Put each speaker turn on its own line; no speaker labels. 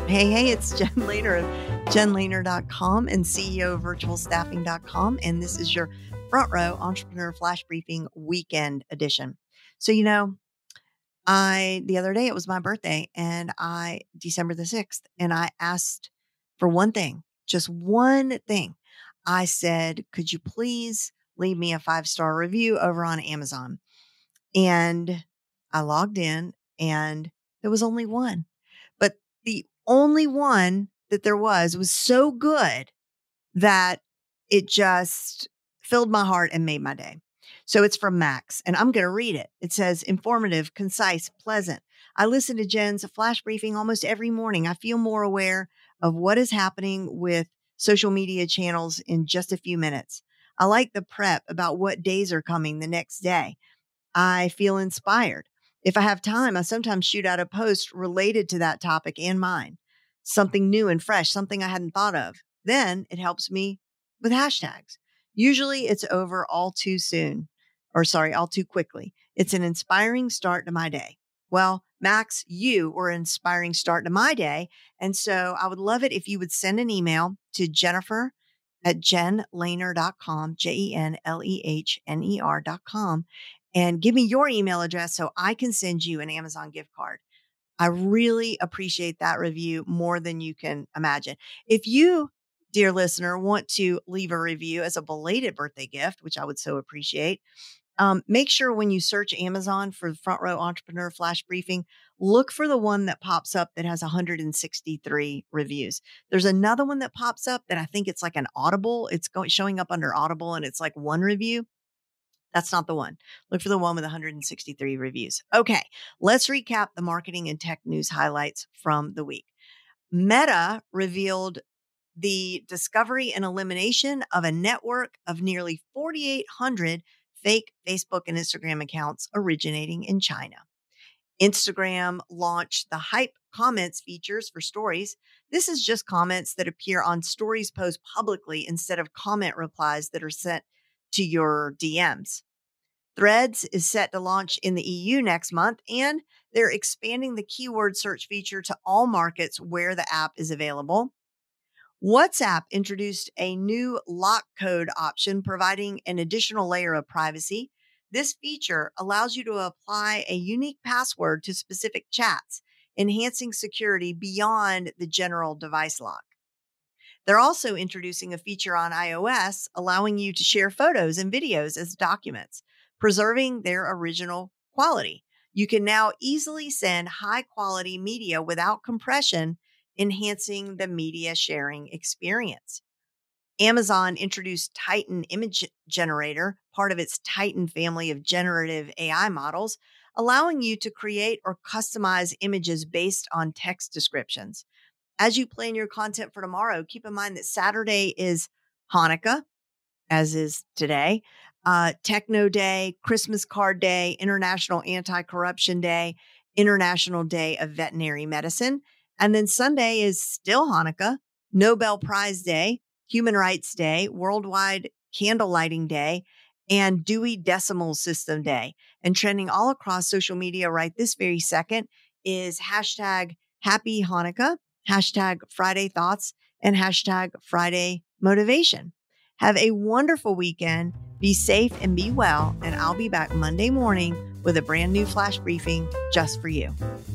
Hey, it's Jen Lehner of jenlehner.com and CEO of virtualstaffing.com. And this is your Front Row Entrepreneur Flash Briefing Weekend Edition. So, the other day, it was my birthday and December the 6th, and I asked for one thing, just one thing. I said, could you please leave me a 5-star review over on Amazon? And I logged in and there was only one. But the only one that there was so good that it just filled my heart and made my day. So it's from Max, and I'm going to read it. It says, informative, concise, pleasant. I listen to Jen's flash briefing almost every morning. I feel more aware of what is happening with social media channels in just a few minutes. I like the prep about what days are coming the next day. I feel inspired. If I have time, I sometimes shoot out a post related to that topic and mine, something new and fresh, something I hadn't thought of. Then it helps me with hashtags. Usually it's over all too quickly. It's an inspiring start to my day. Well, Max, you were an inspiring start to my day. And so I would love it if you would send an email to Jennifer at jenlehner.com, JENLEHNER.com, and give me your email address so I can send you an Amazon gift card. I really appreciate that review more than you can imagine. If you, dear listener, want to leave a review as a belated birthday gift, which I would so appreciate, make sure when you search Amazon for the Front Row Entrepreneur Flash Briefing, look for the one that pops up that has 163 reviews. There's another one that pops up that I think it's like an Audible. It's showing up under Audible and it's like one review. That's not the one. Look for the one with 163 reviews. Okay, let's recap the marketing and tech news highlights from the week. Meta revealed the discovery and elimination of a network of nearly 4,800 fake Facebook and Instagram accounts originating in China. Instagram launched the Hype Comments features for stories. This is just comments that appear on stories posts publicly instead of comment replies that are sent to your DMs. Threads is set to launch in the EU next month, and they're expanding the keyword search feature to all markets where the app is available. WhatsApp introduced a new lock code option, providing an additional layer of privacy. This feature allows you to apply a unique password to specific chats, enhancing security beyond the general device lock. They're also introducing a feature on iOS, allowing you to share photos and videos as documents, preserving their original quality. You can now easily send high-quality media without compression, enhancing the media sharing experience. Amazon introduced Titan Image Generator, part of its Titan family of generative AI models, allowing you to create or customize images based on text descriptions. As you plan your content for tomorrow, keep in mind that Saturday is Hanukkah, as is today, Techno Day, Christmas Card Day, International Anti-Corruption Day, International Day of Veterinary Medicine. And then Sunday is still Hanukkah, Nobel Prize Day, Human Rights Day, Worldwide Candle Lighting Day, and Dewey Decimal System Day. And trending all across social media right this very second is hashtag Happy Hanukkah, hashtag Friday Thoughts, and hashtag Friday Motivation. Have a wonderful weekend. Be safe and be well. And I'll be back Monday morning with a brand new flash briefing just for you.